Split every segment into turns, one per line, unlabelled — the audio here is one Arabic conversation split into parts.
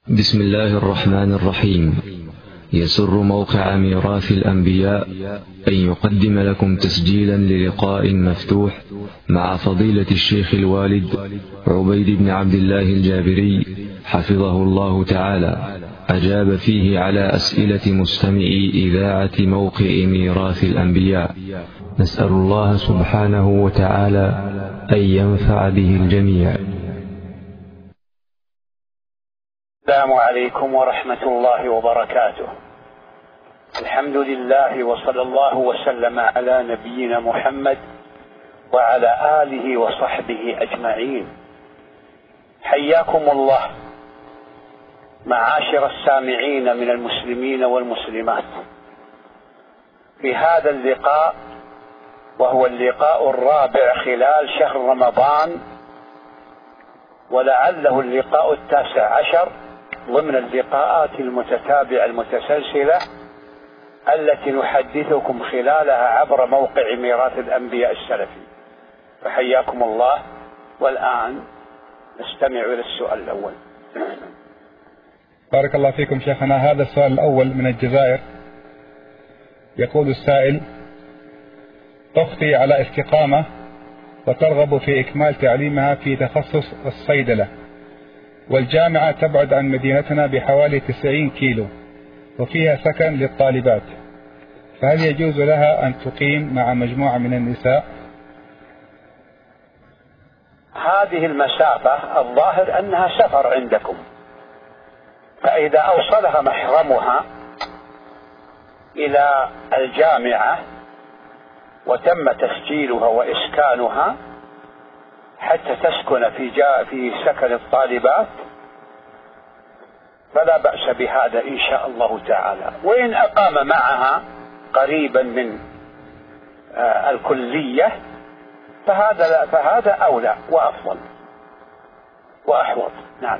بسم الله الرحمن الرحيم. يسر موقع ميراث الأنبياء أن يقدم لكم تسجيلا للقاء مفتوح مع فضيلة الشيخ الوالد عبيد بن عبد الله الجابري حفظه الله تعالى، أجاب فيه على أسئلة مستمعي إذاعة موقع ميراث الأنبياء. نسأل الله سبحانه وتعالى أن ينفع به الجميع.
السلام عليكم ورحمة الله وبركاته. الحمد لله وصلى الله وسلم على نبينا محمد وعلى آله وصحبه أجمعين. حياكم الله معاشر السامعين من المسلمين والمسلمات في هذا اللقاء، وهو اللقاء الرابع خلال شهر رمضان، ولعله اللقاء 19 ضمن اللقاءات المتتابعة المتسلسلة التي نحدثكم خلالها عبر موقع ميراث الأنبياء السلفي. فحياكم الله. والآن نستمع إلى السؤال الأول.
بارك الله فيكم شيخنا. هذا السؤال الأول من الجزائر. يقول السائل: أختي على استقامة وترغب في إكمال تعليمها في تخصص الصيدلة، والجامعة تبعد عن مدينتنا بحوالي 90 كيلو وفيها سكن للطالبات، فهل يجوز لها أن تقيم مع مجموعة من النساء؟
هذه المسافة الظاهر أنها سفر عندكم، فإذا أوصلها محرمها إلى الجامعة وتم تسجيلها وإسكانها حتى تسكن في سكن الطالبات فلا بأس بهذا إن شاء الله تعالى. وإن أقام معها قريبا من الكلية فهذا أولى وأفضل وأحوط. نعم.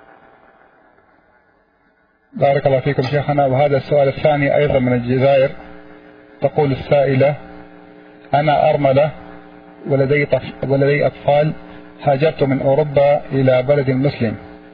بارك الله فيكم شيخنا. وهذا السؤال الثاني أيضا من الجزائر. تقول السائلة: أنا أرملة ولدي أطفال، هاجرت من أوروبا إلى بلد مسلم،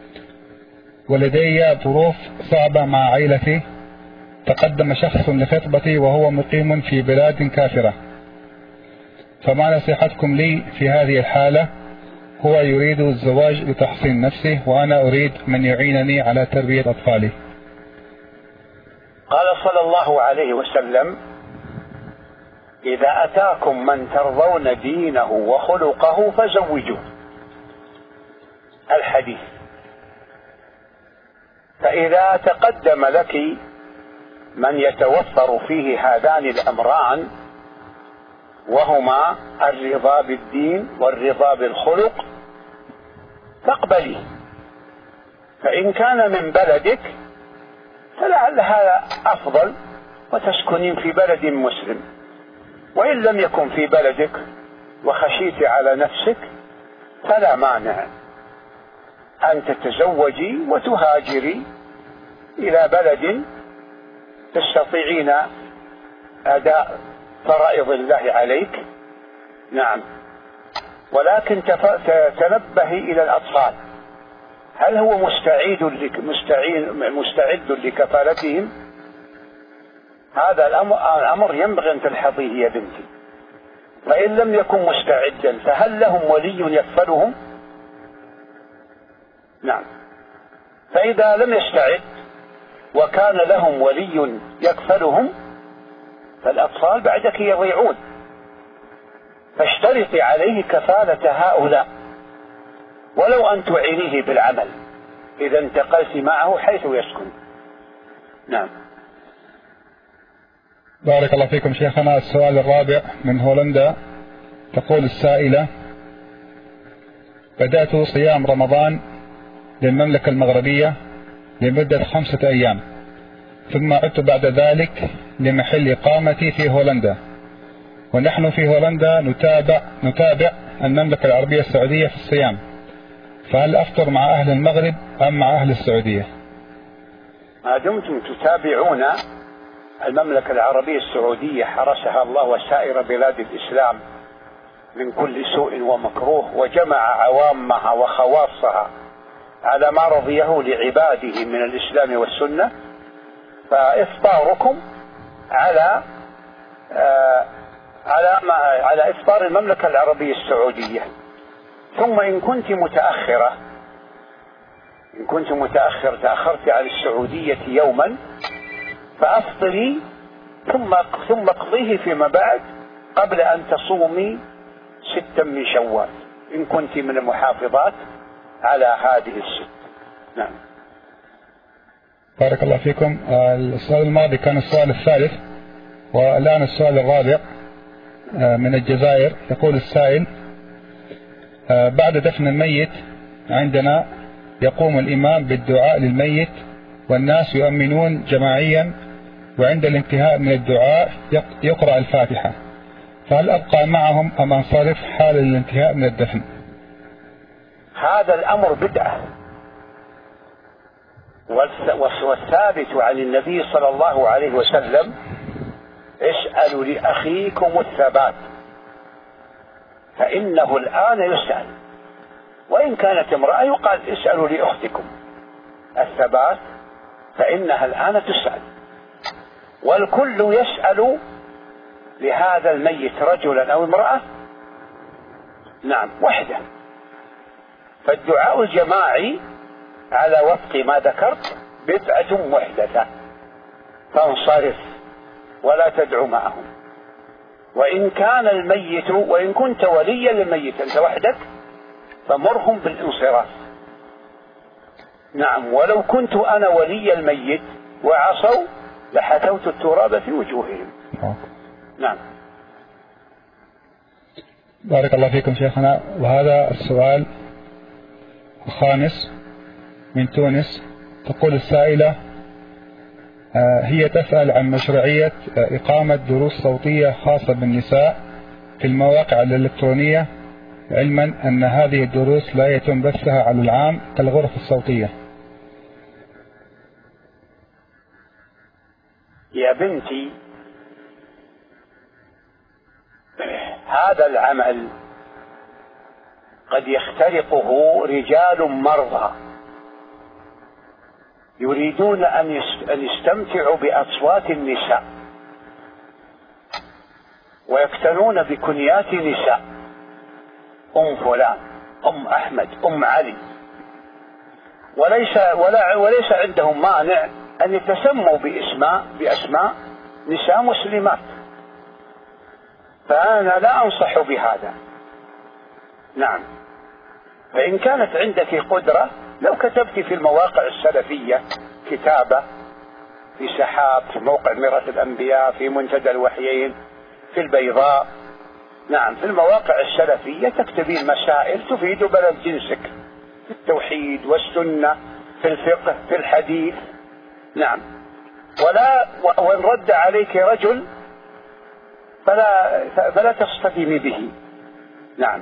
ولدي ظروف صعبة مع عائلتي. تقدم شخص لخطبتي وهو مقيم في بلاد كافرة، فما نصيحتكم لي في هذه الحالة؟ هو يريد الزواج لتحصين نفسه وأنا أريد من يعينني على تربية أطفالي.
قال صلى الله عليه وسلم: إذا أتاكم من ترضون دينه وخلقه فزوجوه. الحديث. فإذا تقدم لك من يتوفر فيه هذان الأمران، وهما الرضا بالدين والرضا بالخلق، فاقبليه. فإن كان من بلدك فلعل هذا أفضل وتسكنين في بلد مسلم، وإن لم يكن في بلدك وخشيت على نفسك فلا مانع أن تتزوجي وتهاجري إلى بلد تستطيعين أداء فرائض الله عليك. نعم. ولكن تنبهي إلى الأطفال، هل هو مستعد لكفالتهم؟ هذا الأمر ينبغي أن تلحظيه يا بنتي. فإن لم يكن مستعدا فهل لهم ولي يكفلهم؟ نعم. فإذا لم يستعد وكان لهم ولي يكفلهم فالأطفال بعدك يضيعون، فاشترطي عليه كفالة هؤلاء ولو أن تعينيه بالعمل إذا انتقلت معه حيث يسكن. نعم.
بارك الله فيكم شيخنا. السؤال الرابع من هولندا. تقول السائلة: بدأت صيام رمضان للمملكة المغربية لمدة 5 أيام، ثم عدت بعد ذلك لمحل إقامتي في هولندا، ونحن في هولندا نتابع المملكة العربية السعودية في الصيام، فهل أفطر مع أهل المغرب أم مع أهل السعودية؟
ما دمتم تتابعون المملكة العربية السعودية حرسها الله وسائر بلاد الإسلام من كل سوء ومكروه، وجمع عوامها وخواصها على ما رضيه لعباده من الإسلام والسنة، فإفطاركم على إفطار المملكة العربية السعودية. ثم إن كنت متأخر تأخرت عن السعودية يوما، فأفطري ثم اقضيه فيما بعد قبل أن تصومي 6 من شوال إن كنت من المحافظات على هذه الست. نعم.
بارك الله فيكم. السؤال الماضي كان السؤال الثالث، والآن السؤال الرابع من الجزائر. يقول السائل: بعد دفن الميت عندنا يقوم الإمام بالدعاء للميت والناس يؤمنون جماعيا، وعند الانتهاء من الدعاء يقرأ الفاتحة، فهل أبقى معهم أم أنصرف حال الانتهاء من الدفن؟
هذا الأمر بدعة، والثابت عن النبي صلى الله عليه وسلم: اسألوا لأخيكم الثبات فإنه الآن يسأل. وإن كانت امرأة يقال: اسألوا لأختكم الثبات فإنها الآن تسأل. والكل يسأل لهذا الميت رجلا أو امرأة، نعم، وحده. فالدعاء الجماعي على وفق ما ذكرت بدعة محدثة، فانصرف ولا تدعو معهم. وإن كان الميت، وإن كنت وليا للميت أنت وحدك، فمرهم بالانصراف. نعم، ولو كنت أنا ولي الميت وعصوا لحثوت التراب في وجوههم. نعم.
بارك الله فيكم شيخنا. وهذا السؤال الخامس من تونس. تقول السائلة: هي تسأل عن مشروعية إقامة دروس صوتية خاصة بالنساء في المواقع الإلكترونية، علما أن هذه الدروس لا يتم بثها على العام كالغرف الصوتية.
يا بنتي، هذا العمل قد يخترقه رجال مرضى يريدون أن يستمتعوا بأصوات النساء ويقتنون بكنيات نساء: أم فلان، أم أحمد، أم علي، وليس عندهم مانع أن يتسموا بأسماء نساء مسلمات. فأنا لا أنصح بهذا. نعم. فإن كانت عندك قدرة، لو كتبت في المواقع السلفية كتابة، في سحاب، في موقع ميراث الأنبياء، في منتدى الوحيين، في البيضاء، نعم، في المواقع السلفية تكتبين مسائل تفيد بلد جنسك في التوحيد والسنة، في الفقه، في الحديث. نعم. وإن رد عليك رجل فلا تصطدمي به. نعم.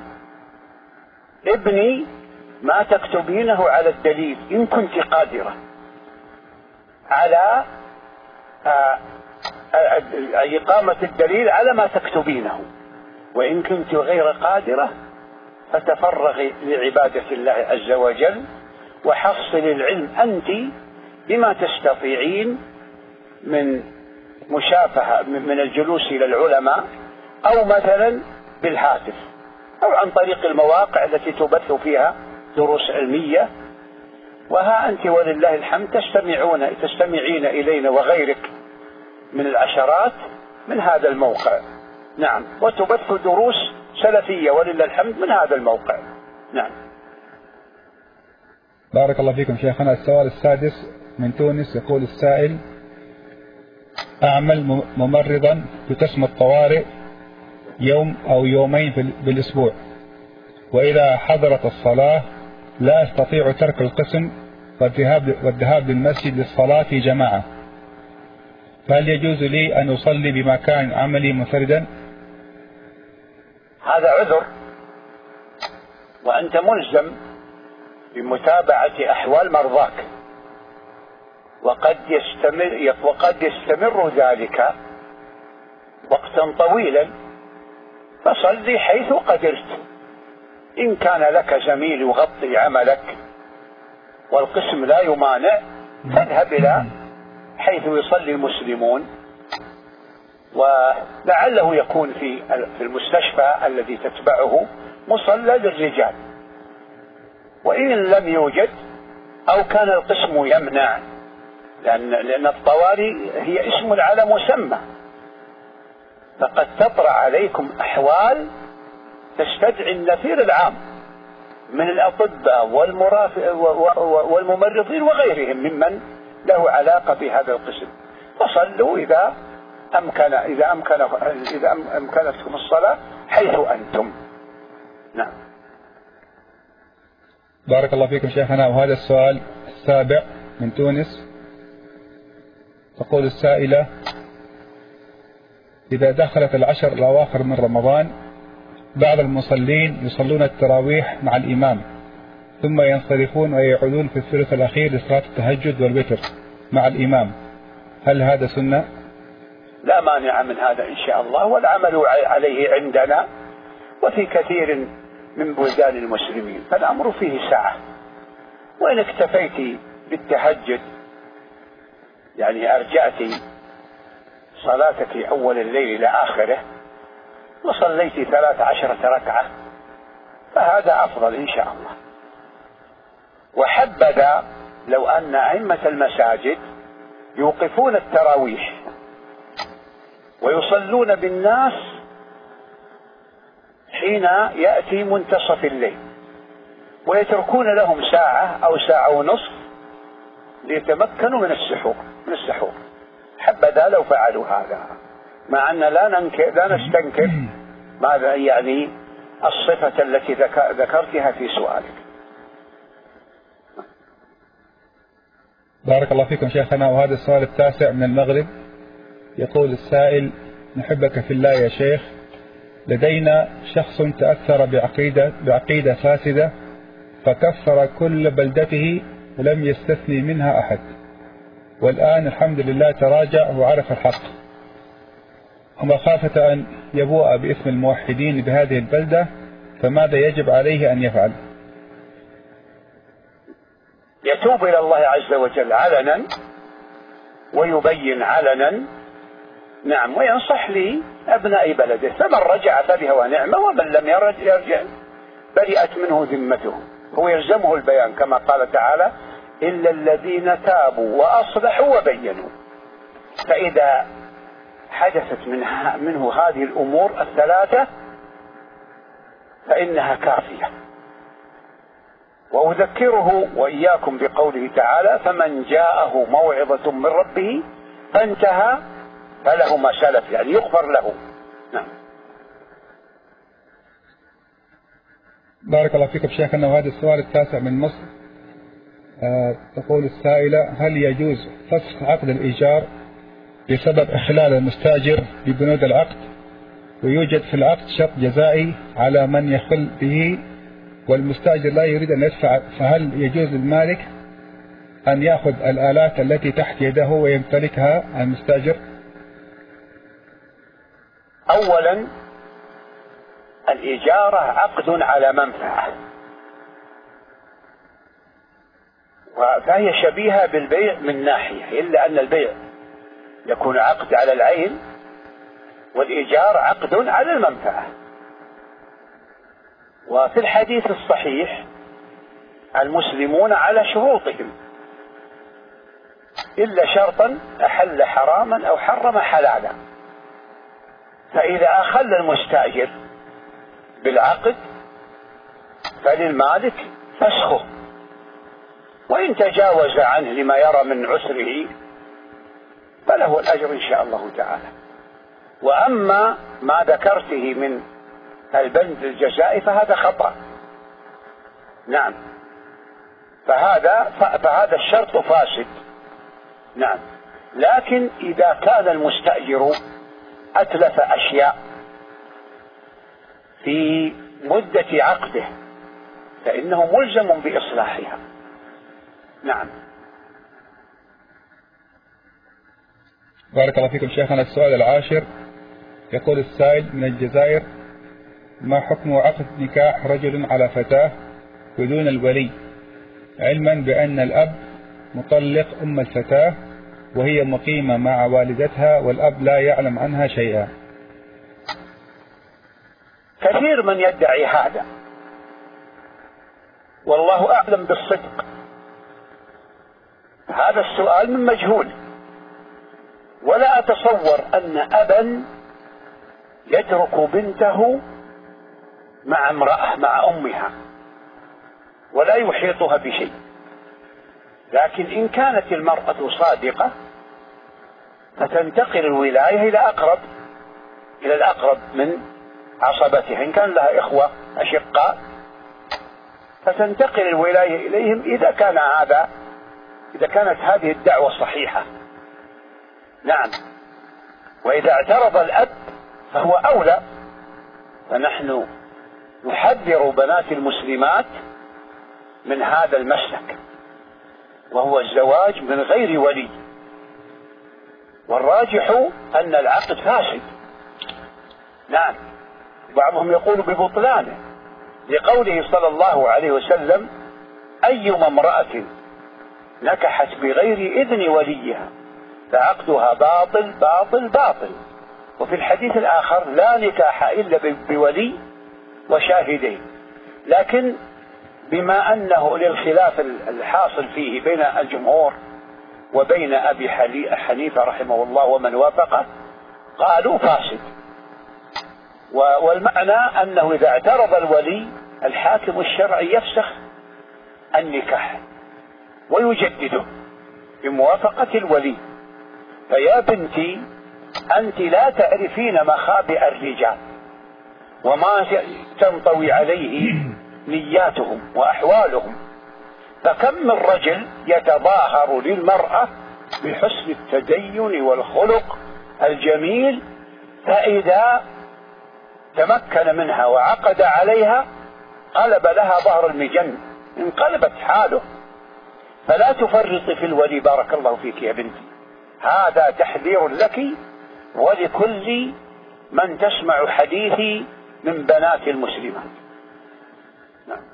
ابني ما تكتبينه على الدليل إن كنت قادرة على إقامة الدليل على ما تكتبينه، وإن كنت غير قادرة فتفرغي لعبادة الله عز وجل، وحصل العلم أنت بما تستطيعين من مشافهة، من الجلوس إلى العلماء، أو مثلا بالهاتف، أو عن طريق المواقع التي تبث فيها دروس علمية. وها أنت ولله الحمد تستمعين إلينا وغيرك من العشرات من هذا الموقع. نعم. وتبث دروس سلفية ولله الحمد من هذا الموقع. نعم.
بارك الله فيكم شيخنا. السؤال السادس من تونس. يقول السائل: أعمل ممرضا في قسم الطوارئ يوم أو يومين بالأسبوع، وإذا حضرت الصلاة لا أستطيع ترك القسم والذهاب للمسجد للصلاة في جماعة، فهل يجوز لي أن أصلي بمكان عملي منفردا؟
هذا عذر، وأنت ملزم بمتابعة أحوال مرضاك، وقد يستمر ذلك وقتا طويلا، فصلي حيث قدرت. إن كان لك زميل يغطي عملك والقسم لا يمانع، فاذهب إلى حيث يصلي المسلمون، ولعله يكون في المستشفى الذي تتبعه مصلى للرجال، وإن لم يوجد أو كان القسم يمنع، لأن الطوارئ هي اسم على مسمى، فقد تطرأ عليكم أحوال تستدعي النفير العام من الأطباء والممرضين وغيرهم ممن له علاقة بهذا القسم، فصلوا إذا أمكنتكم الصلاة حيث أنتم. نعم.
بارك الله فيكم شيخنا. وهذا السؤال السابع من تونس، تقول السائلة: إذا دخلت العشر الأواخر من رمضان بعض المصلين يصلون التراويح مع الإمام ثم ينصرفون ويعودون في الثلث الأخير لصلاة التهجد والوتر مع الإمام، هل هذا سنة؟
لا مانع من هذا إن شاء الله، والعمل عليه عندنا وفي كثير من بلدان المسلمين، فالأمر فيه سعة. وإن اكتفيت بالتهجد، يعني أرجعت صلاتك أول الليل إلى آخره وصليت 13 ركعة، فهذا أفضل إن شاء الله. وحبذا لو أن أئمة المساجد يوقفون التراويح ويصلون بالناس حين يأتي منتصف الليل، ويتركون لهم ساعة أو ساعة ونصف ليتمكنوا من السحور. حبذا لو فعلوا هذا، مع أن لا نستنكر ماذا يعني الصفة التي ذكرتها في سؤالك.
بارك الله فيكم شيخنا. وهذا السؤال التاسع من المغرب، يقول السائل: نحبك في الله يا شيخ، لدينا شخص تأثر بعقيدة فاسدة فكفر كل بلدته ولم يستثني منها أحد، والآن الحمد لله تراجع وعرف الحق، ومخافة أن يبوء باسم الموحدين بهذه البلدة، فماذا يجب عليه أن يفعل؟
يتوب إلى الله عز وجل علنا ويبين علنا، نعم، وينصح لي أبناء بلده، فمن رجع فبها ونعمة، ومن لم يرجع برئت منه ذمته، هو يلزمه البيان كما قال تعالى: إلا الذين تابوا وأصلحوا وبينوا. فإذا حدثت منه هذه الأمور الثلاثة فإنها كافية. وأذكره وإياكم بقوله تعالى: فمن جاءه موعظة من ربه فانتهى فله ما سلف، يعني يغفر له. نعم.
بارك الله فيكم شيخنا. وهذا السؤال التاسع من مصر، تقول السائلة: هل يجوز فسخ عقد الإيجار بسبب إخلال المستأجر ببنود العقد، ويوجد في العقد شرط جزائي على من يخل به والمستأجر لا يريد أن يدفع، فهل يجوز للمالك أن يأخذ الآلات التي تحت يده ويمتلكها المستأجر؟
أولا، الإجارة عقد على منفعة، فهي شبيهة بالبيع من ناحية، إلا أن البيع يكون عقد على العين والإيجار عقد على المنفعة. وفي الحديث الصحيح: المسلمون على شروطهم إلا شرطا أحل حراما أو حرم حلالا. فإذا أخل المستأجر بالعقد فللمالك فسخه، وإن تجاوز عنه لما يرى من عسره فله الأجر إن شاء الله تعالى. وأما ما ذكرته من البند الجزائي فهذا خطأ، نعم، فهذا الشرط فاسد، نعم. لكن إذا كان المستأجر أتلف أشياء في مدة عقده فإنه ملزم بإصلاحها، نعم.
بارك الله فيكم شيخنا. السؤال العاشر، يقول السائل من الجزائر: ما حكم عقد نكاح رجل على فتاة بدون الولي علما بأن الأب مطلق أم الفتاة وهي مقيمة مع والدتها والأب لا يعلم عنها شيئا.
كثير من يدعي هذا والله أعلم بالصدق. هذا السؤال من مجهول، ولا أتصور أن أبا يترك بنته مع امرأة مع أمها ولا يحيطها بشيء. لكن إن كانت المرأة صادقة فتنتقل الولاية إلى الأقرب من عصبتها. إن كان لها إخوة أشقاء فتنتقل الولاية إليهم إذا كانت هذه الدعوة صحيحة. نعم، وإذا اعترض الأب فهو أولى. فنحن نحذر بنات المسلمات من هذا المسلك، وهو الزواج من غير ولي، والراجح أن العقد فاسد. نعم، بعضهم يقول ببطلانه لقوله صلى الله عليه وسلم: أيما امرأة نكحت بغير إذن وليها فعقدها باطل باطل باطل. وفي الحديث الآخر: لا نكاح إلا بولي وشاهدين. لكن بما أنه للخلاف الحاصل فيه بين الجمهور وبين أبي حنيفة رحمه الله ومن وافقه قالوا فاسد. والمعنى أنه إذا اعترض الولي الحاكم الشرعي يفسخ النكاح ويجدده بموافقة الولي. فيا بنتي أنت لا تعرفين مخابئ الرجال وما تنطوي عليه نياتهم وأحوالهم. فكم من رجل يتظاهر للمرأة بحسن التدين والخلق الجميل، فإذا تمكن منها وعقد عليها قلب لها ظهر المجن، انقلبت حاله. فلا تفرطي في الولي، بارك الله فيك يا بنتي. هذا تحذير لك ولكل من تسمع حديثي من بنات المسلمات. نعم.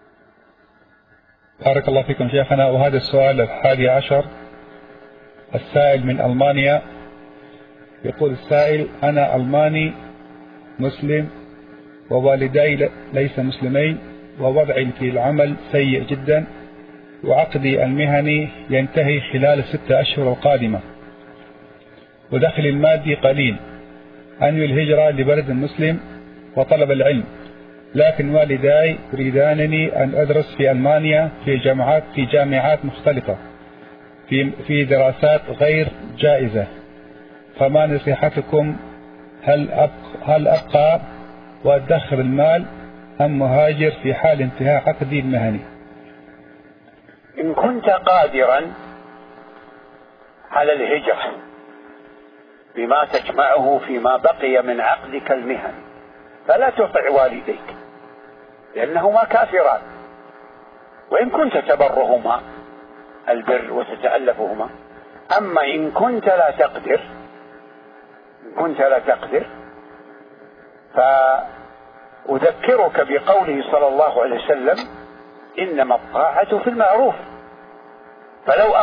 بارك الله فيكم شيخنا. وهذا السؤال 11 السائل من ألمانيا. يقول السائل: أنا ألماني مسلم ووالدي ليس مسلمين، ووضعي في العمل سيء جدا، وعقدي المهني ينتهي خلال 6 أشهر القادمة، ودخلي المادي قليل. أنوي الهجرة لبلد مسلم وطلب العلم، لكن والداي يريدانني أن أدرس في ألمانيا في جامعات مختلفة في دراسات غير جائزة. فما نصيحتكم؟ هل أبقى وأدخر المال أم مهاجر في حال انتهاء عقدي المهني؟
إن كنت قادرا على الهجرة بما تجمعه فيما بقي من عقدك المهني فلا تطع والديك، لأنهما كافران. وإن كنت تبرهما البر وتتألفهما. أما إن كنت لا تقدر فأذكرك بقوله صلى الله عليه وسلم: إنما الطاعة في المعروف. فلو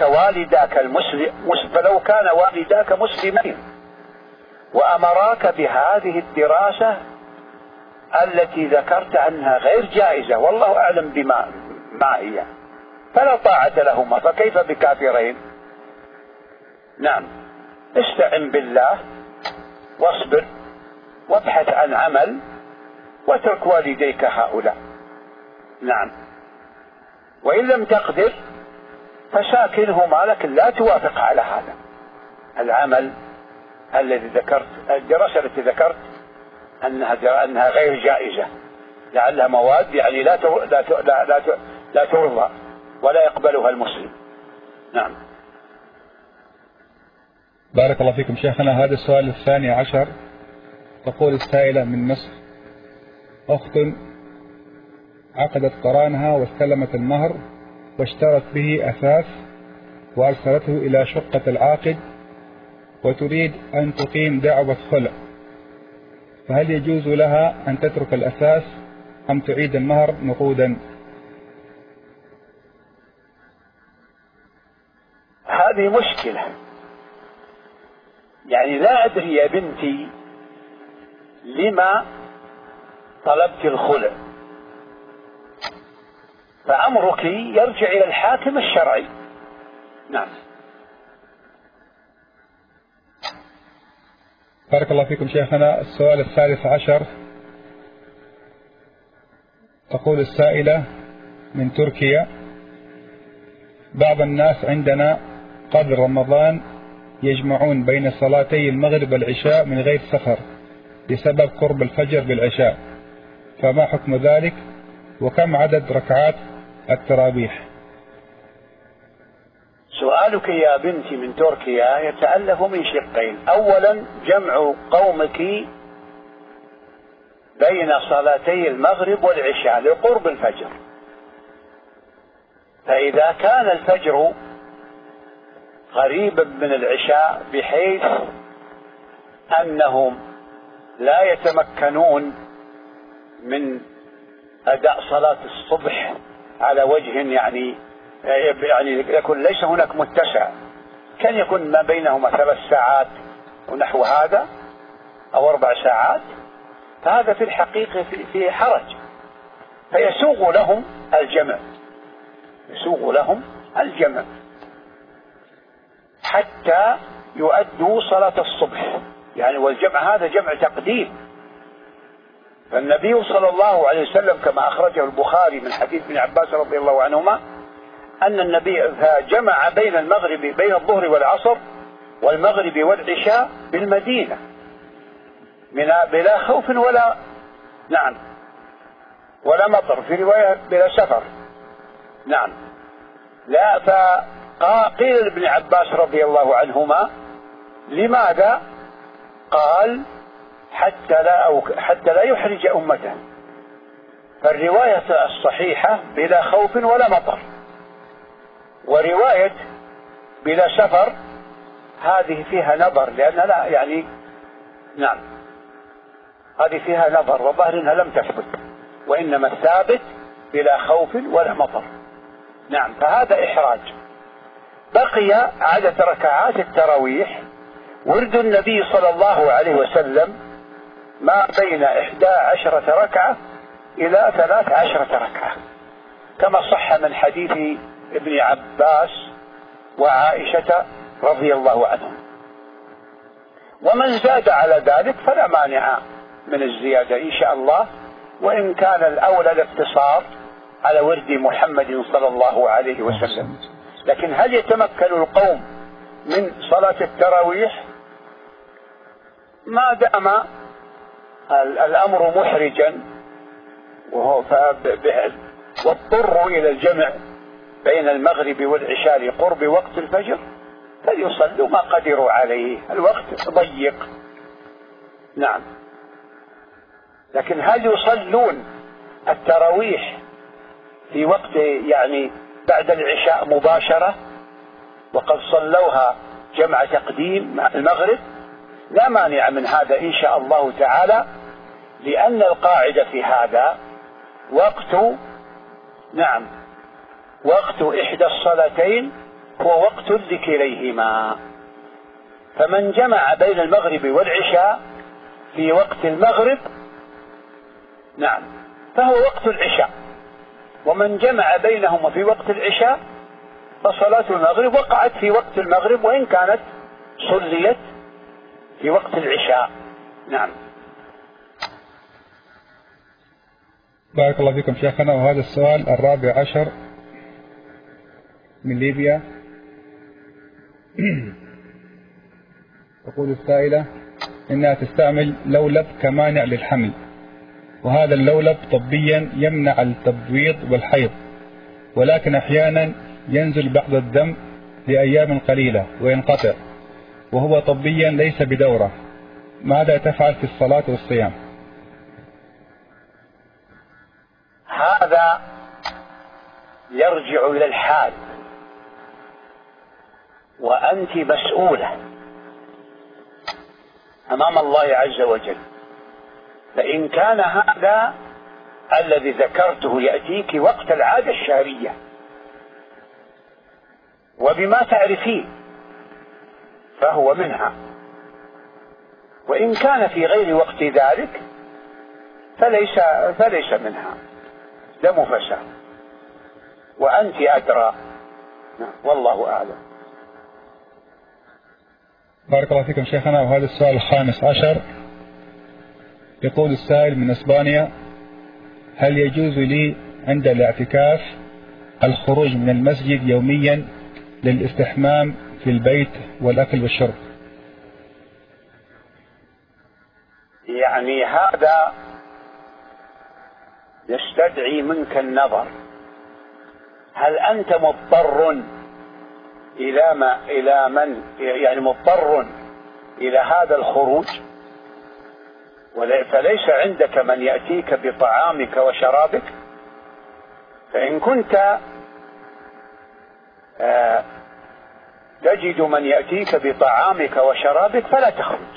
كان والداك مسلمين وأمراك بهذه الدراسة التي ذكرت أنها غير جائزة والله أعلم بما هي، فلا طاعة لهما، فكيف بكافرين؟ نعم، استعن بالله واصبر وابحث عن عمل واترك والديك هؤلاء. نعم، وإن لم تقدر فساكنهما، لكن لا توافق على هذا العمل الذي ذكرت، الدراسة التي ذكرت أنها غير جائزة، لعلها مواد يعني لا ترضى ولا يقبلها المسلم. نعم.
بارك الله فيكم شيخنا. هذا السؤال 12. تقول السائلة من مصر: أخت عقدت قرانها واستلمت المهر واشترت به أثاث وأرسلته إلى شقة العاقد وتريد أن تقيم دعوة خلع، فهل يجوز لها أن تترك الأثاث أم تعيد المهر نقودا؟
هذه مشكلة. يعني لا أدري يا بنتي لما طلبت الخلع، فأمرك يرجع إلى الحاكم الشرعي. نعم.
بارك الله فيكم شيخنا. السؤال الثالث عشر، تقول السائلة من تركيا: بعض الناس عندنا قبل رمضان يجمعون بين صلاتي المغرب والعشاء من غير سفر بسبب قرب الفجر بالعشاء، فما حكم ذلك؟ وكم عدد ركعات التراويح؟
سؤالك يا بنتي من تركيا يتألف من شقين. أولا، جمع قومك بين صلاتي المغرب والعشاء لقرب الفجر، فإذا كان الفجر قريبا من العشاء بحيث أنهم لا يتمكنون من أداء صلاة الصبح على وجه يعني يكون ليس هناك متسع، كان يكون ما بينهما 3 ساعات ونحو هذا أو 4 ساعات، فهذا في الحقيقة في حرج، فيسوغ لهم الجمع، يسوغ لهم الجمع حتى يؤدوا صلاة الصبح. يعني والجمع هذا جمع تقديم، فالنبي صلى الله عليه وسلم كما أخرجه البخاري من حديث ابن عباس رضي الله عنهما أن النبي جمع بين المغرب بين الظهر والعصر والمغرب والعشاء بالمدينة بلا خوف ولا نعم ولا مطر، في رواية بلا سفر. نعم. لا، فقيل لابن عباس رضي الله عنهما: لماذا؟ قال: حتى لا يحرج أمته. فالرواية الصحيحة بلا خوف ولا مطر، ورواية بلا سفر هذه فيها نظر، لأن لا يعني نعم هذه فيها نظر، وظاهر انها لم تثبت، وانما الثابت بلا خوف ولا مطر. نعم، فهذا احراج. بقي عدد ركعات التراويح. ورد النبي صلى الله عليه وسلم ما بين 11 ركعة إلى 13 ركعة، كما صح من حديث ابن عباس وعائشة رضي الله عنهم. ومن زاد على ذلك فلا مانع من الزيادة إن شاء الله، وإن كان الأولى الاقتصار على ورد محمد صلى الله عليه وسلم. لكن هل يتمكن القوم من صلاة التراويح ما دام الأمر محرجا واضطروا إلى الجمع بين المغرب والعشاء لقرب وقت الفجر، فليصلوا ما قدروا عليه، الوقت ضيق. نعم. لكن هل يصلون التراويح في وقت يعني بعد العشاء مباشرة وقد صلوها جمع تقديم مع المغرب؟ لا مانع من هذا إن شاء الله تعالى، لأن القاعدة في هذا وقت إحدى الصلاتين هو وقت لكليهما، فمن جمع بين المغرب والعشاء في وقت المغرب نعم فهو وقت العشاء، ومن جمع بينهما في وقت العشاء فصلاة المغرب وقعت في وقت المغرب وإن كانت صليت في وقت العشاء. نعم.
بارك الله فيكم شيخنا. وهذا السؤال الرابع عشر من ليبيا. تقول السائلة إنها تستعمل لولب كمانع للحمل، وهذا اللولب طبيا يمنع التبويض والحيض، ولكن أحيانا ينزل بعض الدم لأيام قليلة وينقطع، وهو طبيا ليس بدورة. ماذا تفعل في الصلاة والصيام؟
هذا يرجع إلى الحال، وأنت مسؤولة أمام الله عز وجل. فإن كان هذا الذي ذكرته يأتيك وقت العادة الشهرية وبما تعرفين فهو منها، وإن كان في غير وقت ذلك فليس منها، دم فساد، وأنت أدرى. والله أعلم.
بارك الله فيكم شيخنا. وهذا السؤال الخامس عشر، يقول السائل من إسبانيا: هل يجوز لي عند الاعتكاف الخروج من المسجد يوميا للاستحمام في البيت والأكل والشرب؟
يعني هذا يستدعي منك النظر، هل أنت مضطر يعني مضطر إلى هذا الخروج، فليس عندك من يأتيك بطعامك وشرابك؟ فإن كنت تجد من يأتيك بطعامك وشرابك فلا تخرج.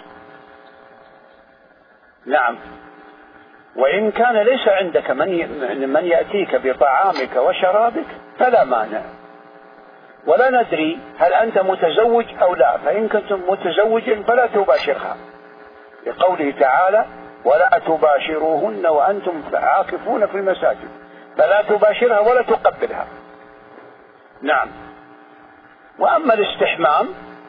نعم. وإن كان ليس عندك من يأتيك بطعامك وشرابك فلا مانع. ولا ندري هل أنت متزوج أو لا، فإن كنت متزوجا فلا تباشرها، لقوله تعالى: ولا تباشروهن وأنتم عاكفون في المساجد، فلا تباشرها ولا تقبلها. نعم. وأما الاستحمام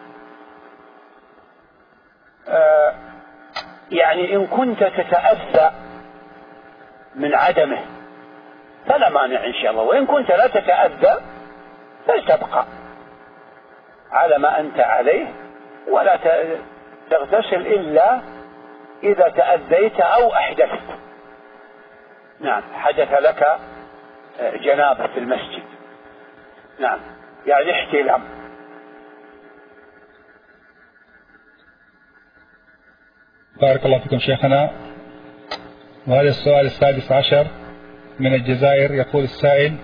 يعني إن كنت تتأذى من عدمه فلا مانع إن شاء الله، وإن كنت لا تتأذى فلتبقى على ما أنت عليه، ولا تغتسل إلا إذا تأذيت أو أحدثت. نعم، حدث لك جنابة في المسجد. نعم، يعني احتلام.
بارك الله فيكم شيخنا. وهذا السؤال السادس عشر من الجزائر، يقول السائل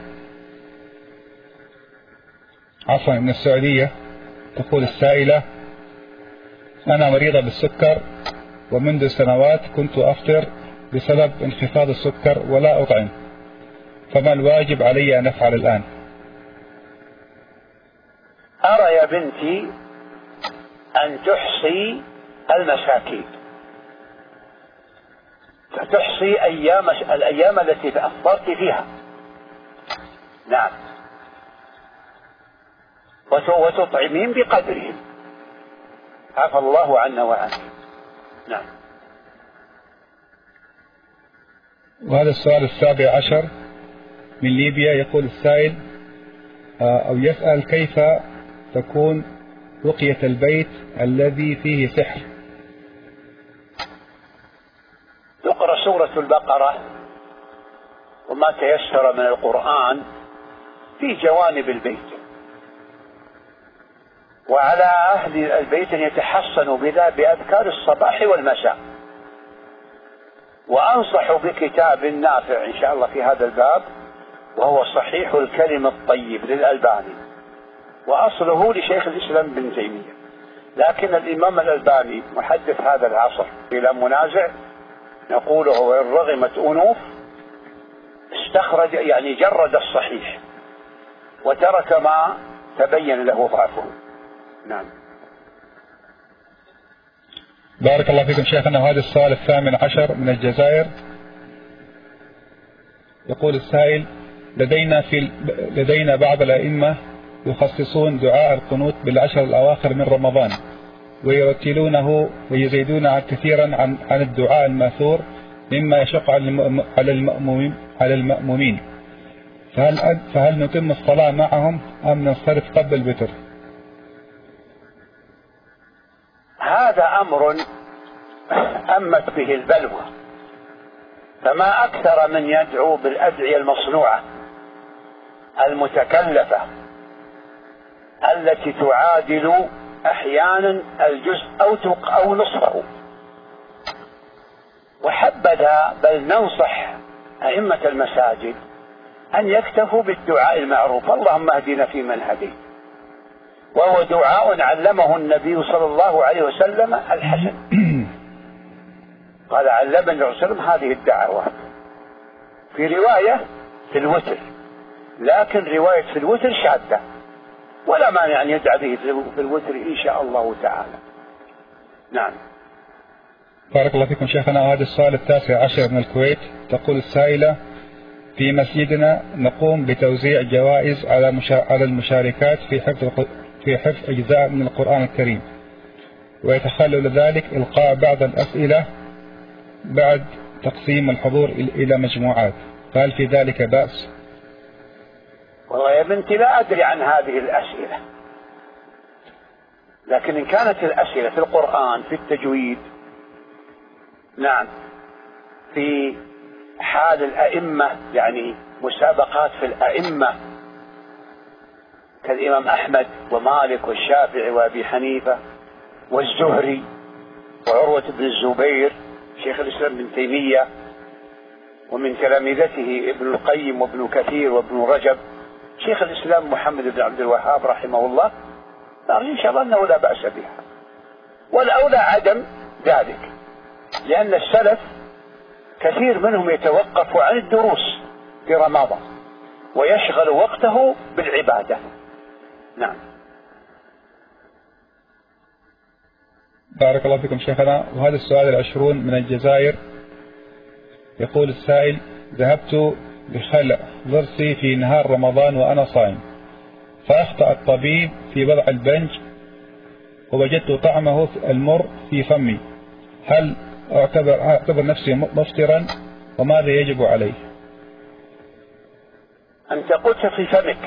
من السعودية، تقول السائلة: أنا مريضة بالسكر، ومنذ سنوات كنت أفطر بسبب انخفاض السكر ولا أطعم، فما الواجب علي أن أفعل الآن؟
أرى يا بنتي أن تحصي المساكين، فتحصي الأيام التي أفطرت فيها. نعم، وتطعمين بقدرهم، عفى الله عنا وعنك. نعم.
وهذا السؤال السابع عشر من ليبيا، يقول السائل أو يسأل: كيف تكون رقية البيت الذي فيه سحر؟
تقرأ سورة البقرة وما تيسر من القرآن في جوانب البيت، وعلى أهل البيت أن يتحصنوا بذا بأذكار الصباح والمساء. وأنصح بكتاب نافع إن شاء الله في هذا الباب، وهو صحيح الكلم الطيب للألباني، وأصله لشيخ الإسلام بن تيمية، لكن الإمام الألباني محدث هذا العصر بلا منازع نقوله، وإن رغمت أنوف استخرج يعني جرد الصحيح وترك ما تبين له ضعفه. نعم.
بارك الله فيكم شيخنا. وهذا السؤال الثامن عشر من الجزائر، يقول السائل: لدينا بعض الأئمة يخصصون دعاء القنوت بالعشر الأواخر من رمضان، ويرتلونه ويزيدون كثيرا عن الدعاء الماثور مما يشق على المأمومين، فهل نتم الصلاة معهم أم ننصرف قبل الوتر؟
هذا أمر أمت به البلوى، فما أكثر من يدعو بالأدعية المصنوعة المتكلفة التي تعادل أحيانا الجزء أو نصفه، وحبذا بل ننصح أئمة المساجد أن يكتفوا بالدعاء المعروف: اللهم اهدنا فيمن هديت، وهو دعاء علمه النبي صلى الله عليه وسلم الحسن، قال علمني النبي صلى الله عليه وسلم هذه الدعوات. في رواية في الوتر، لكن رواية في الوتر شاذة، ولا مانع أن يدعى به في الوتر إن شاء الله تعالى. نعم.
بارك الله فيكم شيخنا. هذا السؤال 19 من الكويت. تقول السائلة: في مسجدنا نقوم بتوزيع جوائز على المشاركات في حفظ أجزاء من القرآن الكريم، ويتخلل ذلك إلقاء بعض الأسئلة بعد تقسيم الحضور إلى مجموعات، فهل في ذلك بأس؟
والله يا بنتي لا أدري عن هذه الأسئلة، لكن إن كانت الأسئلة في القرآن في التجويد، نعم، في حال الأئمة، يعني مسابقات في الأئمة كالإمام أحمد ومالك والشافعي وأبي حنيفة والزهري وعروة بن الزبير شيخ الإسلام بن تيمية، ومن تلامذته ابن القيم وابن كثير وابن رجب شيخ الإسلام محمد بن عبد الوهاب رحمه الله، نرجو إن شاء الله أنه لا بأس بها، والأولى عدم ذلك، لأن السلف كثير منهم يتوقف عن الدروس في رمضان ويشغل وقته بالعبادة. نعم.
بارك الله فيكم شيخنا. وهذا السؤال 20 من الجزائر. يقول السائل: ذهبت بخلع ضرسي في نهار رمضان وأنا صائم، فأخطأ الطبيب في وضع البنج ووجدت طعمه المر في فمي، هل أعتبر نفسي مفطرا وماذا يجب علي؟
أنت قلت في فمك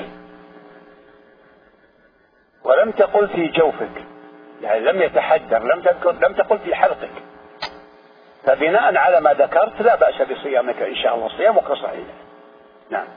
ولم تقل في جوفك، يعني لم يتحدر، لم تقل في حلقك، فبناء على ما ذكرت لا بأس بصيامك إن شاء الله، صيامك صحيح. نعم.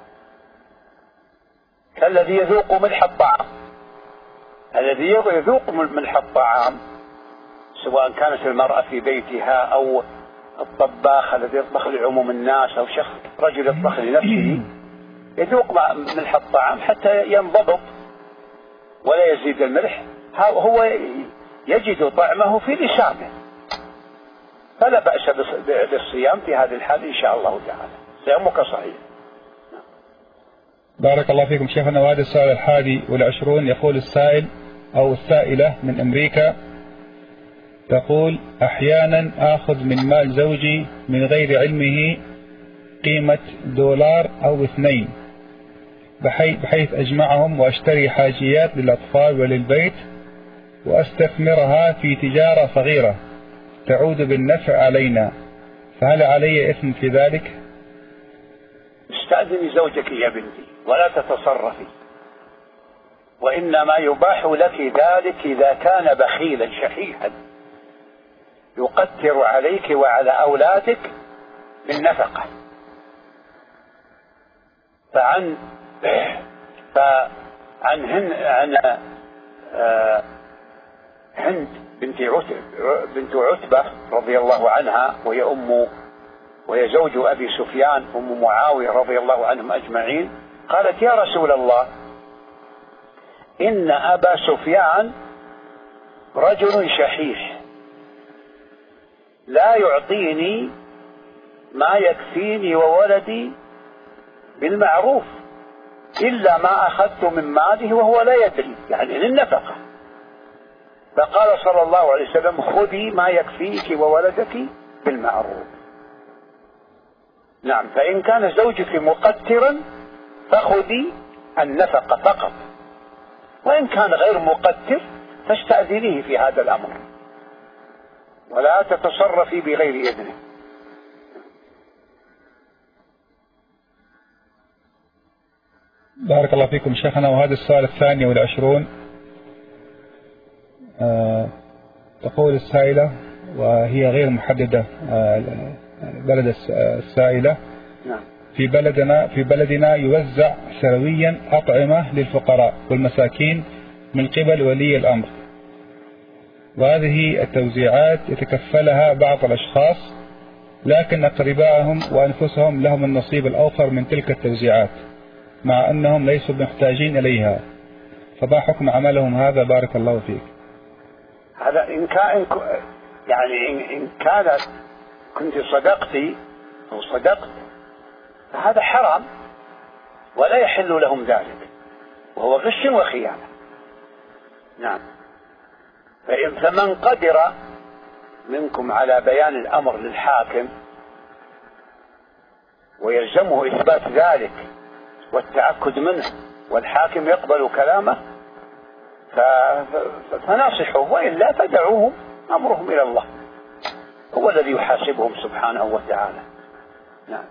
كالذي يذوق ملح الطعام، الذي يذوق ملح الطعام سواء كانت المرأة في بيتها أو الطباخ الذي يطبخ لعموم الناس أو شخص رجل يطبخ لنفسه، يذوق ملح الطعام حتى ينضبط ولا يزيد الملح، هو يجد طعمه في لسانه، فلا بأس بالصيام في هذه الحال إن شاء الله تعالى، صيامك صحيح.
بارك الله فيكم شيخنا. وهذا السؤال 21 يقول السائل أو السائلة من أمريكا، تقول: أحيانا آخذ من مال زوجي من غير علمه قيمة $1 أو 2 بحيث أجمعهم وأشتري حاجيات للأطفال وللبيت وأستثمرها في تجارة صغيرة تعود بالنفع علينا، فهل علي إثم في ذلك؟
استأذني زوجك يا بنتي ولا تتصرفي، وإنما يباح لك ذلك إذا كان بخيلا شحيحا يقتر عليك وعلى أولادك بالنفقة. فعن هند بنت عتبة رضي الله عنها، وهي زوج أبي سفيان أم معاوية رضي الله عنهم أجمعين، قالت: يا رسول الله، إن أبا سفيان رجل شحيح لا يعطيني ما يكفيني وولدي بالمعروف إلا ما أخذت من ماله وهو لا يدري، يعني للنفقة. فقال صلى الله عليه وسلم: خذي ما يكفيك وولدك بالمعروف. نعم. فإن كان زوجك مقترا فخذي النفقة فقط، وإن كان غير مقتر فاستأذنيه في هذا الأمر ولا تتصرفي بغير إذنه.
بارك الله فيكم شيخنا. وهذا السؤال 22 تقول السائلة، وهي غير محددة بلد السائلة: في بلدنا يوزع سنويا أطعمة للفقراء والمساكين من قبل ولي الأمر، وهذه التوزيعات يتكفلها بعض الأشخاص، لكن أقربائهم وأنفسهم لهم النصيب الأوفر من تلك التوزيعات مع أنهم ليسوا محتاجين إليها، فما حكم عملهم هذا؟ بارك الله فيك.
هذا إن كانت كنت صدقتي أو صدقت فهذا حرام ولا يحل لهم ذلك، وهو غش وخيانة. نعم. فمن قدر منكم على بيان الأمر للحاكم ويلزمه إثبات ذلك والتأكد منه والحاكم يقبل كلامه فناصحه، وإلا فدعوهم، أمرهم إلى الله، هو الذي يحاسبهم سبحانه وتعالى. نعم.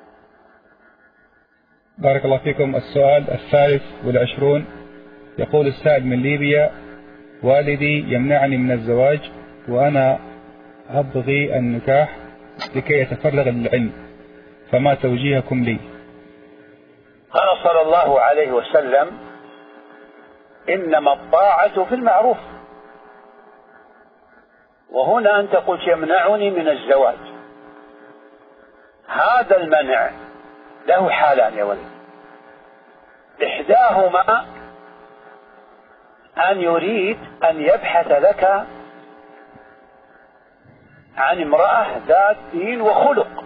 بارك الله فيكم. السؤال 23 يقول السائل من ليبيا: والدي يمنعني من الزواج وأنا أبغي النكاح لكي يتفرغ للعلم، فما توجيهكم لي؟
قال صلى الله عليه وسلم: إنما الطاعة في المعروف. وهنا أنت قلت يمنعني من الزواج، هذا المنع له حالان يا ولد. إحداهما أن يريد أن يبحث لك عن امرأة ذات دين وخلق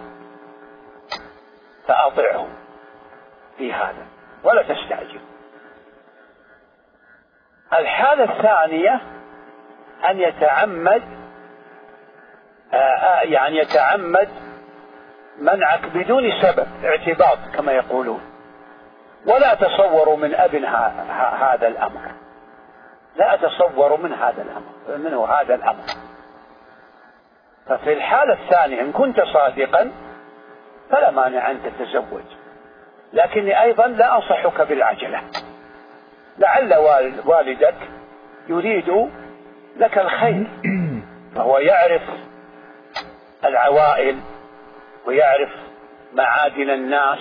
فأطعه في هذا ولا تستعجل. الحالة الثانية أن يتعمد منعك بدون سبب، اعتباط كما يقولون، ولا أتصور من أبن هذا الأمر، لا أتصور منه هذا الأمر. ففي الحالة الثانية إن كنت صادقا فلا مانع أن تتزوج، لكني أيضا لا أنصحك بالعجلة، لعل والدك يريد لك الخير، فهو يعرف العوائل ويعرف معادن الناس،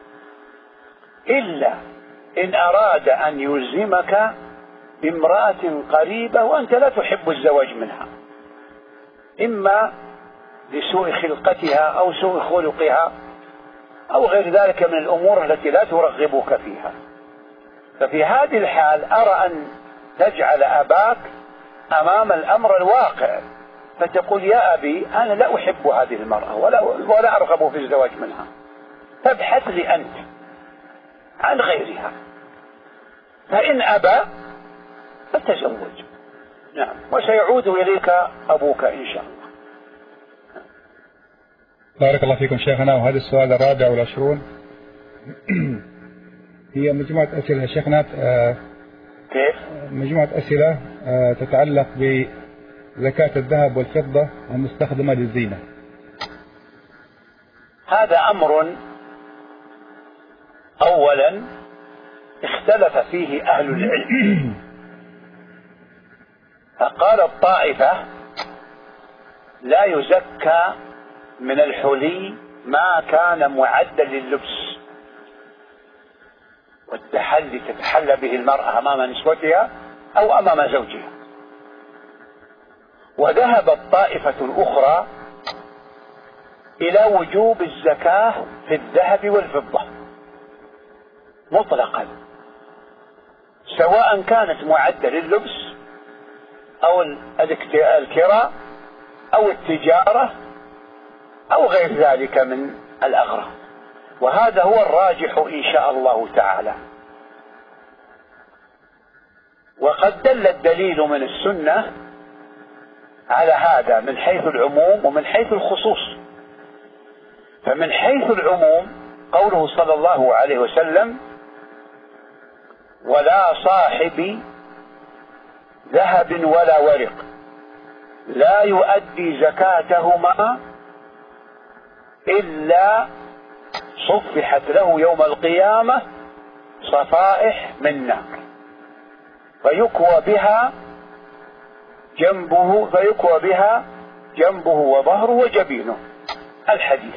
إلا إن أراد أن يلزمك بامرأة قريبة وأنت لا تحب الزواج منها، إما لسوء خلقتها أو سوء خلقها أو غير ذلك من الأمور التي لا ترغبك فيها. ففي هذه الحال أرى أن تجعل أباك أمام الأمر الواقع، فتقول: يا أبي أنا لا أحب هذه المرأة ولا أرغب في الزواج منها، فابحث لي أنت عن غيرها، فإن أبى فتزوج. نعم. وسيعود إليك أبوك إن شاء الله.
بارك الله فيكم شيخنا. وهذا السؤال 24 هي مجموعة أسئلة شيخنا.
كيف؟
مجموعة أسئلة تتعلق بزكاة الذهب والفضة المستخدمة للزينة.
هذا أمر أولا اختلف فيه أهل العلم، فقال الطائفة: لا يزكى من الحلي ما كان معدا لللبس والتحلي تتحلى به المرأة أمام نسوتها أو أمام زوجها. وذهبت طائفة أخرى إلى وجوب الزكاة في الذهب والفضة مطلقا، سواء كانت معدة لللبس أو الكراء أو التجارة أو غير ذلك من الأغراض، وهذا هو الراجح إن شاء الله تعالى. وقد دل الدليل من السنة على هذا من حيث العموم ومن حيث الخصوص. فمن حيث العموم قوله صلى الله عليه وسلم: ولا صاحب ذهب ولا ورق لا يؤدي زكاتهما إلا صفحت له يوم القيامة صفائح من نار فيكوى بها جنبه وظهره وجبينه. الحديث.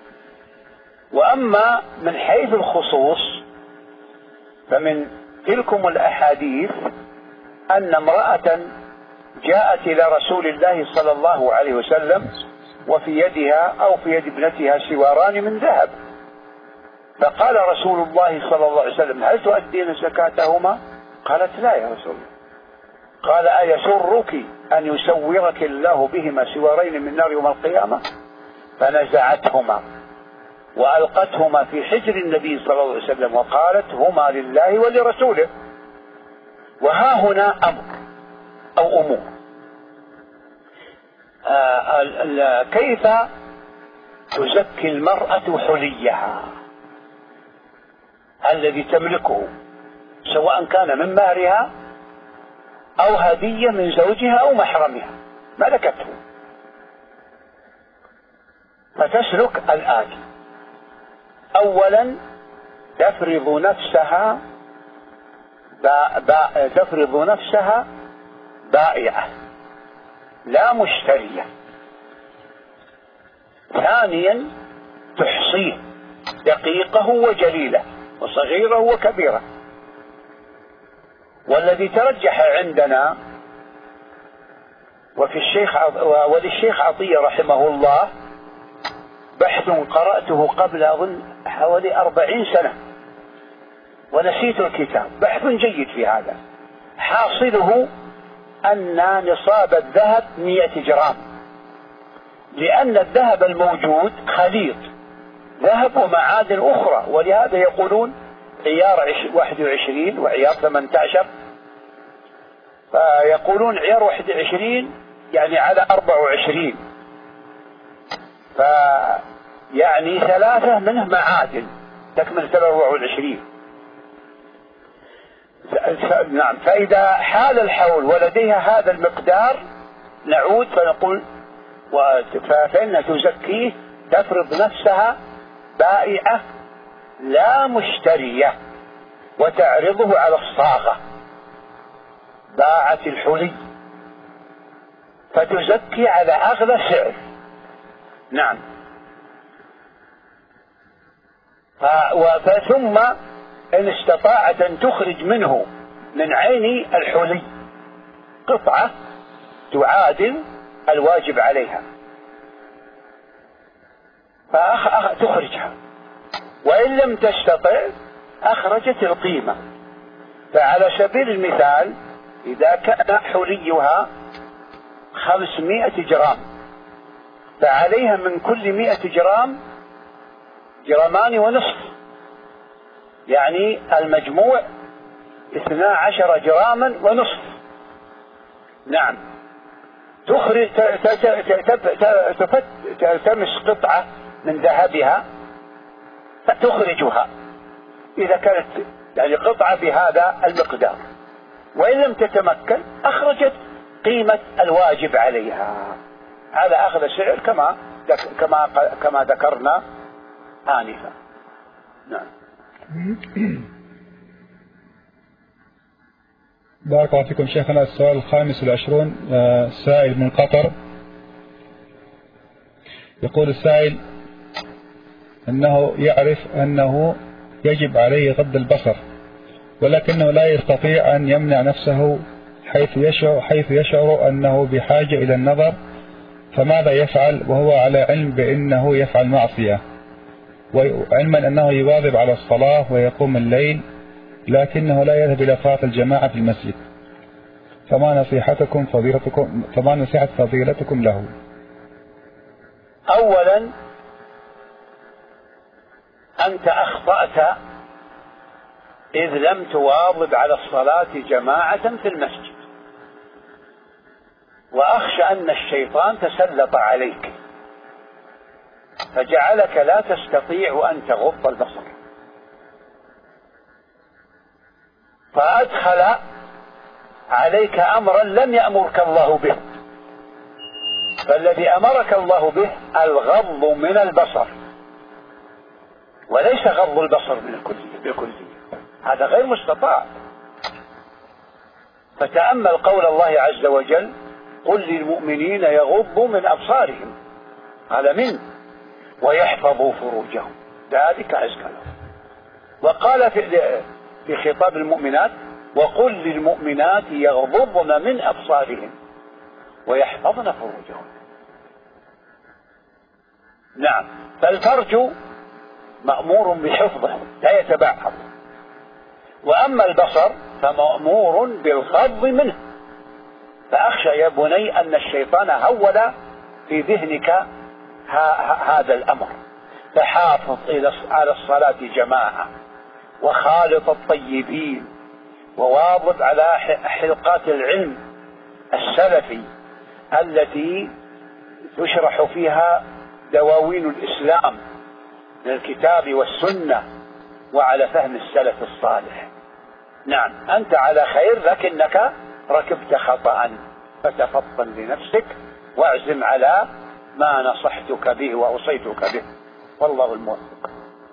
وأما من حيث الخصوص فمن تلكم الأحاديث أن امرأة جاءت إلى رسول الله صلى الله عليه وسلم وفي يدها أو في يد ابنتها سواران من ذهب، فقال رسول الله صلى الله عليه وسلم: هل تؤدين زكاتهما؟ قالت: لا يا رسول الله. قال: أيسرك أن يسورك الله بهما سوارين من نار يوم القيامة؟ فنزعتهما وألقتهما في حجر النبي صلى الله عليه وسلم وقالت: هما لله ولرسوله. وها هنا أمر أو أمور. كيف تزكي المرأة حليها الذي تملكه، سواء كان من مهرها أو هدية من زوجها أو محرمها ملكته؟ فتسلك الآتي: أولا تفرض نفسها بائعة لا مشترية. ثانيا تحصيه دقيقه وجليله وصغيره وكبيره. والذي ترجح عندنا وللشيخ عطية رحمه الله بحث قرأته قبل أظن حوالي 40 سنة ونسيت الكتاب، بحث جيد في هذا. حاصله أن نصاب الذهب 100 جرام، لأن الذهب الموجود خليط ذهب ومعادن أخرى، ولهذا يقولون عيار 21 وعيار 18، فيقولون عيار 21 يعني على 24، فيعني 3 منه معادن تكمل 23. نعم. فإذا حال الحول ولديها هذا المقدار نعود فنقول فإنها تزكيه، تفرض نفسها بائعة لا مشترية وتعرضه على الصاغة، باعت الحلي فتزكي على أغلى سعر. نعم. ثم إن استطاعت أن تخرج منه من عين الحلي قطعة تعادل الواجب عليها فتخرجها، وإن لم تستطع أخرجت القيمة. فعلى سبيل المثال إذا كان حليها 500 جرام فعليها من كل 100 جرام 2.5 جرام، يعني المجموع 12 جراما ونصف. نعم. تلتمس قطعة من ذهبها فتخرجها إذا كانت يعني قطعة بهذا المقدار، وإن لم تتمكن أخرجت قيمة الواجب عليها على أغلى سعر كما ذكرنا آنفا. نعم.
بارك الله فيكم شيخنا. السؤال 25 سائل من قطر. يقول السائل أنه يعرف أنه يجب عليه غض البصر، ولكنه لا يستطيع أن يمنع نفسه حيث يشعر أنه بحاجة إلى النظر، فماذا يفعل وهو على علم بأنه يفعل معصية، وعلما أنه يواظب على الصلاة ويقوم الليل، لكنه لا يذهب إلى صلاة الجماعة في المسجد؟ فما نصيحة فضيلتكم له؟
أولا أنت أخطأت إذ لم تواظب على الصلاة جماعة في المسجد، وأخشى أن الشيطان تسلط عليك فجعلك لا تستطيع أن تغض البصر، فأدخل عليك أمرا لم يأمرك الله به. فالذي أمرك الله به الغض من البصر، وليس غض البصر من بالكلية، هذا غير مستطاع. فتأمل قول الله عز وجل: قل للمؤمنين يغضوا من أبصارهم، قال من ويحفظوا فروجهم ذلك أزكى لهم. وقال في خطاب المؤمنات: وقل للمؤمنات يغضضن من أبصارهم ويحفظن فروجهم. نعم. فالفرج مأمور بحفظه لا يتبعض، وأما البصر فمأمور بالغض منه. فأخشى يا بني أن الشيطان هول في ذهنك هذا الأمر، فحافظ على الصلاة جماعة، وخالط الطيبين، وواظب على حلقات العلم السلفي التي تشرح فيها دواوين الإسلام من الكتاب والسنة وعلى فهم السلف الصالح. نعم، أنت على خير لكنك ركبت خطأ، فتفطن لنفسك واعزم على ما نصحتك به وأوصيتك به، والله الموفق.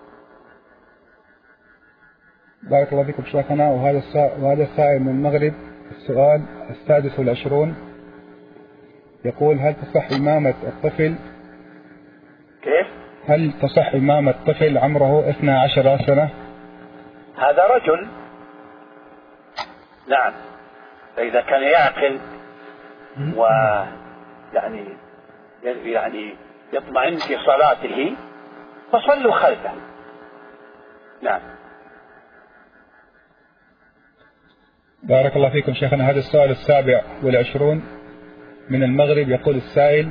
بارك الله فيكم شيخنا. وهذا السائل من المغرب، السؤال 26 يقول: هل تصح إمامة الطفل؟
كيف؟
هل تصح إمامة طفل عمره 12 سنة؟
هذا رجل، نعم، فإذا كان يعقل يعني يطمئن في صلاته فصلوا خلفه. نعم.
بارك الله فيكم شيخنا. هذا السؤال 27 من المغرب، يقول السائل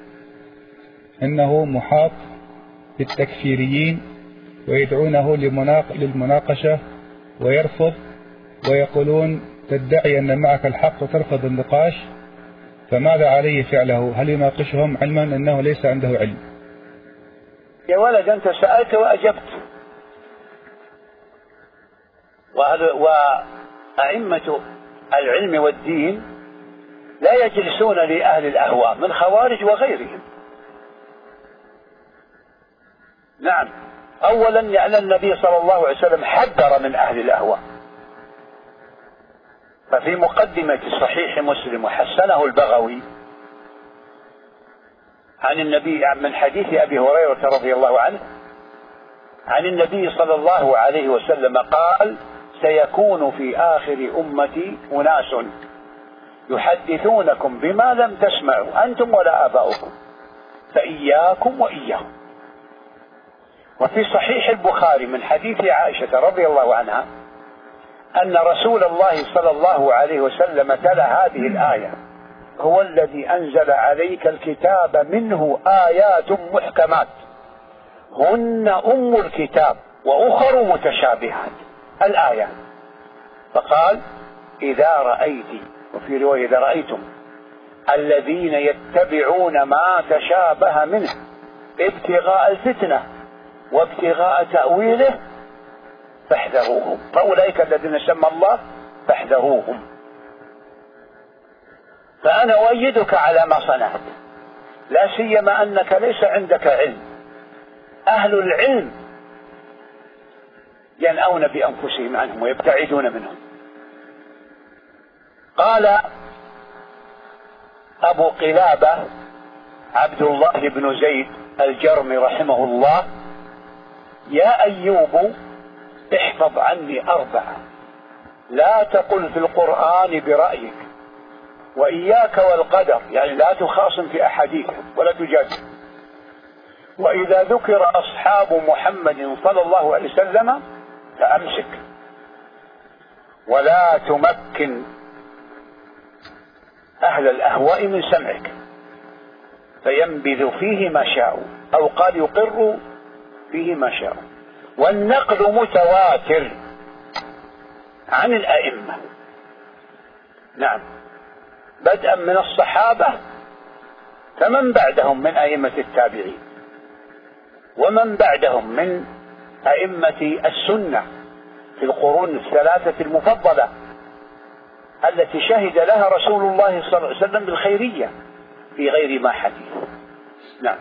إنه محاط بالتكفيريين ويدعونه للمناقشة ويرفض، ويقولون تدعي أن معك الحق وترفض النقاش، فماذا عليه فعله؟ هل يناقشهم علما أنه ليس عنده علم؟
يا ولد، أنت سألت وأجبت، وأئمة العلم والدين لا يجلسون لأهل الأهواء من خوارج وغيرهم. نعم، أولا لأن النبي صلى الله عليه وسلم حذر من أهل الأهواء، ففي مقدمة صحيح مسلم وحسنه البغوي عن النبي من حديث أبي هريرة رضي الله عنه عن النبي صلى الله عليه وسلم قال: سيكون في آخر أمتي أناس يحدثونكم بما لم تسمعوا أنتم ولا آباؤكم، فإياكم وإياهم. وفي صحيح البخاري من حديث عائشة رضي الله عنها أن رسول الله صلى الله عليه وسلم تلا هذه الآية: هو الذي أنزل عليك الكتاب منه آيات محكمات هن أم الكتاب وأخر متشابهات، الآية. فقال: إذا رأيت، وفي رواية إذا رأيتم الذين يتبعون ما تشابه منه ابتغاء الفتنة وابتغاء تأويله فاحذروهم، فأولئك الذين سمى الله فاحذروهم. فأنا أؤيدك على ما صنعت، لا سيما أنك ليس عندك علم. أهل العلم ينأون بأنفسهم عنهم ويبتعدون منهم. قال أبو قلابة عبد الله بن زيد الجرمي رحمه الله: يا أيوب احفظ عني 4، لا تقل في القرآن برأيك، وإياك والقدر، يعني لا تخاصم في أحاديثهم ولا تجادل، وإذا ذكر أصحاب محمد صلى الله عليه وسلم فأمسك، ولا تمكن أهل الأهواء من سمعك فينبذ فيه ما شاءوا، أو قال يقر فيه ما شاءوا. والنقل متواتر عن الأئمة، نعم، بدءا من الصحابة فمن بعدهم من أئمة التابعين، ومن بعدهم من أئمة السنة في القرون الثلاثة المفضلة التي شهد لها رسول الله صلى الله عليه وسلم بالخيرية في غير ما حديث. نعم.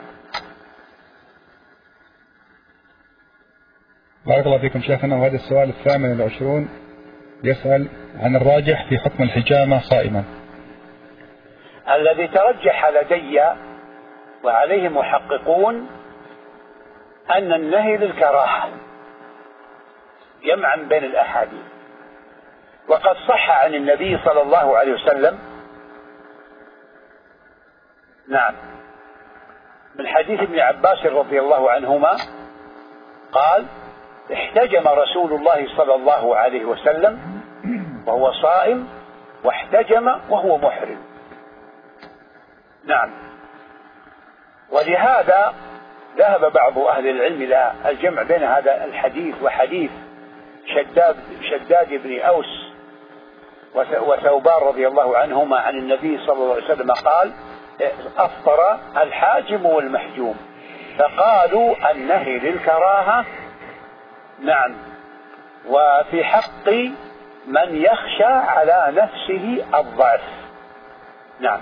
بارك الله فيكم شيخنا. وهذا السؤال 28 يسأل عن الراجح في حكم الحجامة صائما.
الذي ترجح لدي وعليه محققون أن النهي للكراهة جمعا بين الأحاديث، وقد صح عن النبي صلى الله عليه وسلم، نعم، من حديث ابن عباس رضي الله عنهما قال: احتجم رسول الله صلى الله عليه وسلم وهو صائم، واحتجم وهو محرم. نعم. ولهذا ذهب بعض أهل العلم إلى الجمع بين هذا الحديث وحديث شداد بن أوس وثوبان رضي الله عنهما عن النبي صلى الله عليه وسلم قال أفطر الحاجم والمحجوم، فقالوا النهي للكراهة. نعم. وفي حق من يخشى على نفسه الضعف. نعم.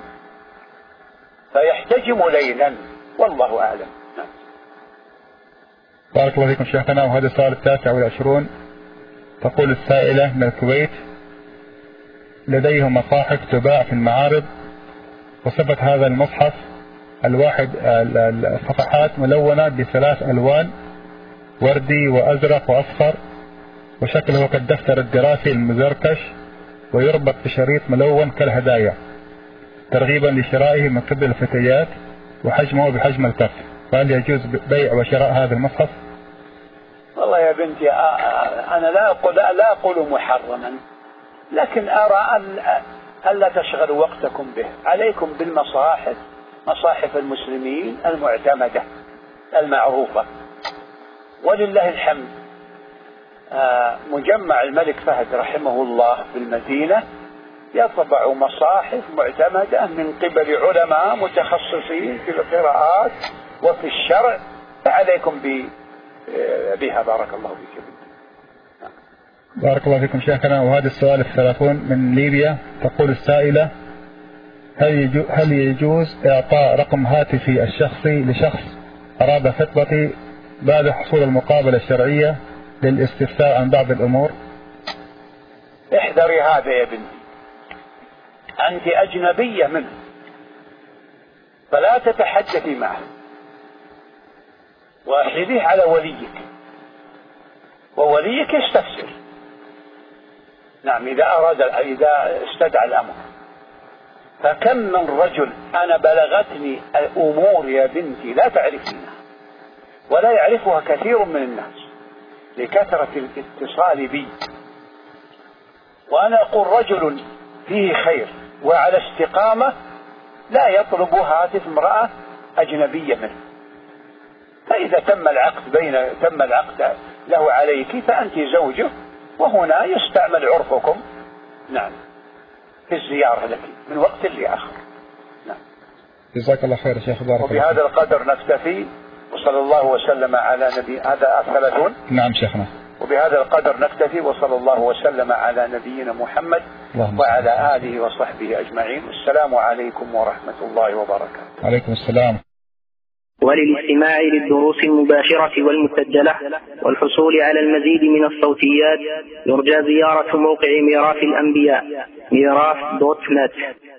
فيحتجم ليلا والله أعلم. نعم.
بارك الله فيكم شيخنا. وهذا السؤال 29. تقول السائلة من الكويت: لديهم مصاحف تباع في المعارض، وصفة هذا المصحف الواحد الصفحات ملونة ب3 ألوان، وردي وأزرق وأصفر، وشكله كالدفتر الدراسي المزركش، ويربط بشريط ملون كالهدايا، ترغيبا لشرائه من قبل الفتيات، وحجمه بحجم الكف، فهل يجوز بيع وشراء هذا المصحف؟
والله يا بنتي أنا لا أقول محرما، لكن أرى أن لا تشغلوا وقتكم به. عليكم بالمصاحف، مصاحف المسلمين المعتمدة المعروفة، ولله الحمد. مجمع الملك فهد رحمه الله في المدينة يطبع مصاحف معتمدة من قبل علماء متخصصين في القراءات وفي الشرع، فعليكم بها. بارك الله فيكم.
بارك الله فيكم شيخنا. وهذا السؤال 30 من ليبيا. تقول السائلة: هل يجوز إعطاء رقم هاتفي الشخصي لشخص أراد خطبتي بعد حصول المقابلة الشرعية للاستفسار عن بعض الأمور؟
احذري هذا يا بنتي، أنت أجنبية منه، فلا تتحدثي معه، وأحرجيه على وليك، ووليك يستفسر. نعم، إذا استدعى الأمر. فكم من رجل أنا بلغتني الأمور يا بنتي لا تعرفينها، ولا يعرفها كثير من الناس لكثرة الاتصال بي، وأنا أقول رجل فيه خير وعلى استقامة لا يطلب هاتف امرأة أجنبية منه. فإذا تم العقد له عليك فأنت زوجه، وهنا يستعمل عرفكم. نعم، في الزيارة لك من وقت لآخر. نعم.
جزاك الله خير شيخ. بارك الله.
وبهذا القدر نكتفي، وصلى الله وسلم على نبي. هذا 30.
نعم شيخنا.
وبهذا القدر نكتفي، وصلى الله وسلم على نبينا محمد وعلى آله وصحبه أجمعين. السلام عليكم ورحمة الله وبركاته.
عليكم السلام.
وللاستماع للدروس المباشرة والمسجلة والحصول على المزيد من الصوتيات يرجى زيارة موقع ميراث الأنبياء miraf.net.